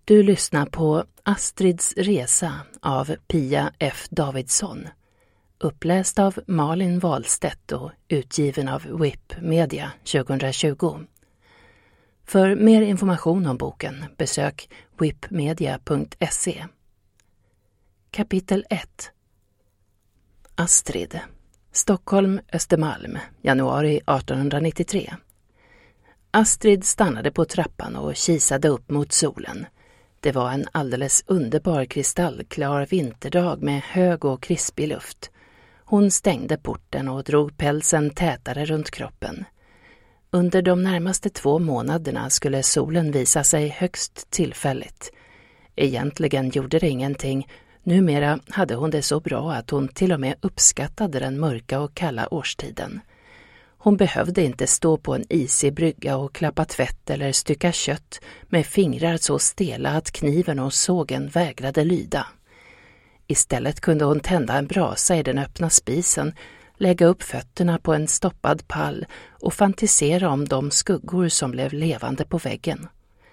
Du lyssnar på Astrids resa av Pia F. Davidsson. Uppläst av Malin Wahlstedt och utgiven av WIP Media 2020. För mer information om boken besök wipmedia.se. Kapitel 1. Astrid. Stockholm, Östermalm, januari 1893. Astrid stannade på trappan och kisade upp mot solen. Det var en alldeles underbar kristallklar vinterdag med hög och krispig luft. Hon stängde porten och drog pälsen tätare runt kroppen. Under de närmaste 2 månaderna skulle solen visa sig högst tillfälligt. Egentligen gjorde det ingenting. Numera hade hon det så bra att hon till och med uppskattade den mörka och kalla årstiden. Hon behövde inte stå på en isig brygga och klappa tvätt eller stycka kött med fingrar så stela att kniven och sågen vägrade lyda. Istället kunde hon tända en brasa i den öppna spisen, lägga upp fötterna på en stoppad pall och fantisera om de skuggor som blev levande på väggen.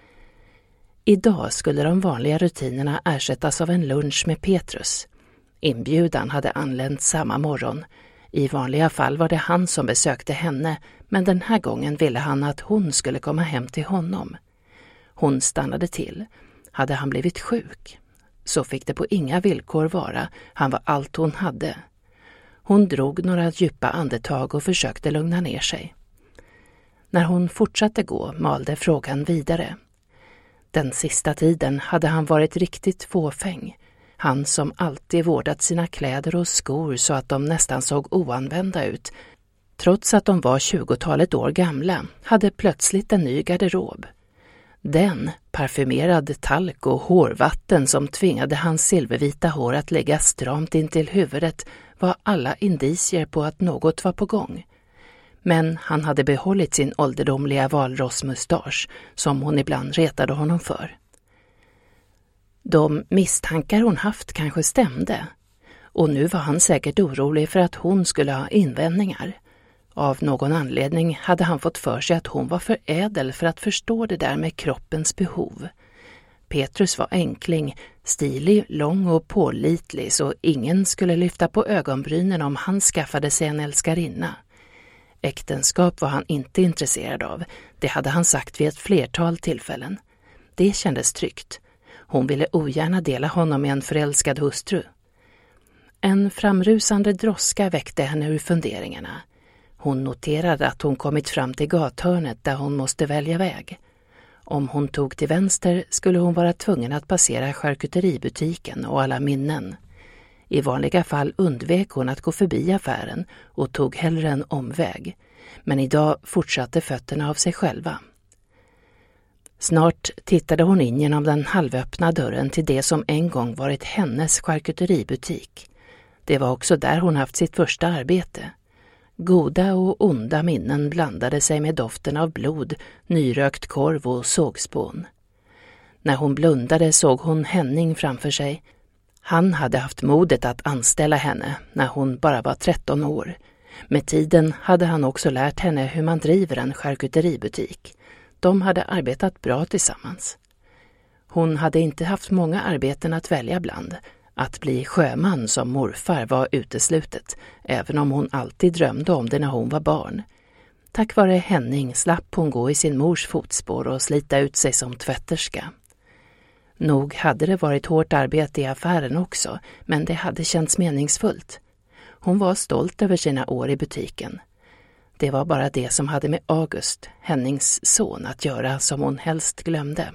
Idag skulle de vanliga rutinerna ersättas av en lunch med Petrus. Inbjudan hade anlänt samma morgon. I vanliga fall var det han som besökte henne, men den här gången ville han att hon skulle komma hem till honom. Hon stannade till. Hade han blivit sjuk? Så fick det på inga villkor vara. Han var allt hon hade. Hon drog några djupa andetag och försökte lugna ner sig. När hon fortsatte gå malde frågan vidare. Den sista tiden hade han varit riktigt fåfäng. Han som alltid vårdat sina kläder och skor så att de nästan såg oanvända ut. Trots att de var 20-talet år gamla hade plötsligt en ny garderob. Den, parfymerad talk och hårvatten som tvingade hans silvervita hår att lägga stramt in till huvudet var alla indicier på att något var på gång. Men han hade behållit sin ålderdomliga valrossmustasch som hon ibland retade honom för. De misstankar hon haft kanske stämde, och nu var han säkert orolig för att hon skulle ha invändningar. Av någon anledning hade han fått för sig att hon var för ädel för att förstå det där med kroppens behov. Petrus var enkling, stilig, lång och pålitlig, så ingen skulle lyfta på ögonbrynen om han skaffade sig en älskarinna. Äktenskap var han inte intresserad av, det hade han sagt vid ett flertal tillfällen. Det kändes tryggt. Hon ville ogärna dela honom med en förälskad hustru. En framrusande droska väckte henne ur funderingarna. Hon noterade att hon kommit fram till gathörnet där hon måste välja väg. Om hon tog till vänster skulle hon vara tvungen att passera charkuteributiken och alla minnen. I vanliga fall undvek hon att gå förbi affären och tog hellre en omväg. Men idag fortsatte fötterna av sig själva. Snart tittade hon in genom den halvöppna dörren till det som en gång varit hennes charkuteributik. Det var också där hon haft sitt första arbete. Goda och onda minnen blandade sig med doften av blod, nyrökt korv och sågspån. När hon blundade såg hon Henning framför sig. Han hade haft modet att anställa henne när hon bara var 13 år. Med tiden hade han också lärt henne hur man driver en charkuteributik. De hade arbetat bra tillsammans. Hon hade inte haft många arbeten att välja bland. Att bli sjöman som morfar var uteslutet, även om hon alltid drömde om det när hon var barn. Tack vare Henning slapp hon gå i sin mors fotspår och slita ut sig som tvätterska. Nog hade det varit hårt arbete i affären också, men det hade känts meningsfullt. Hon var stolt över sina år i butiken. Det var bara det som hade med August, Hennings son, att göra som hon helst glömde.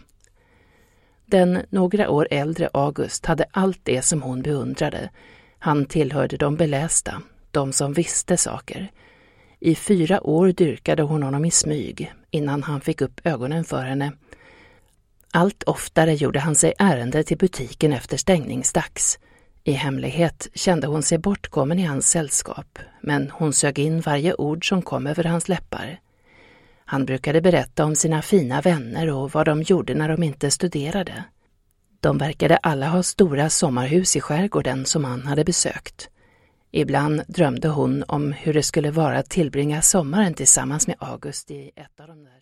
Den några år äldre August hade allt det som hon beundrade. Han tillhörde de belästa, de som visste saker. I 4 år dyrkade hon honom i smyg innan han fick upp ögonen för henne. Allt oftare gjorde han sig ärende till butiken efter stängningsdags. I hemlighet kände hon sig bortkommen i hans sällskap, men hon sög in varje ord som kom över hans läppar. Han brukade berätta om sina fina vänner och vad de gjorde när de inte studerade. De verkade alla ha stora sommarhus i skärgården som han hade besökt. Ibland drömde hon om hur det skulle vara att tillbringa sommaren tillsammans med August i ett av de där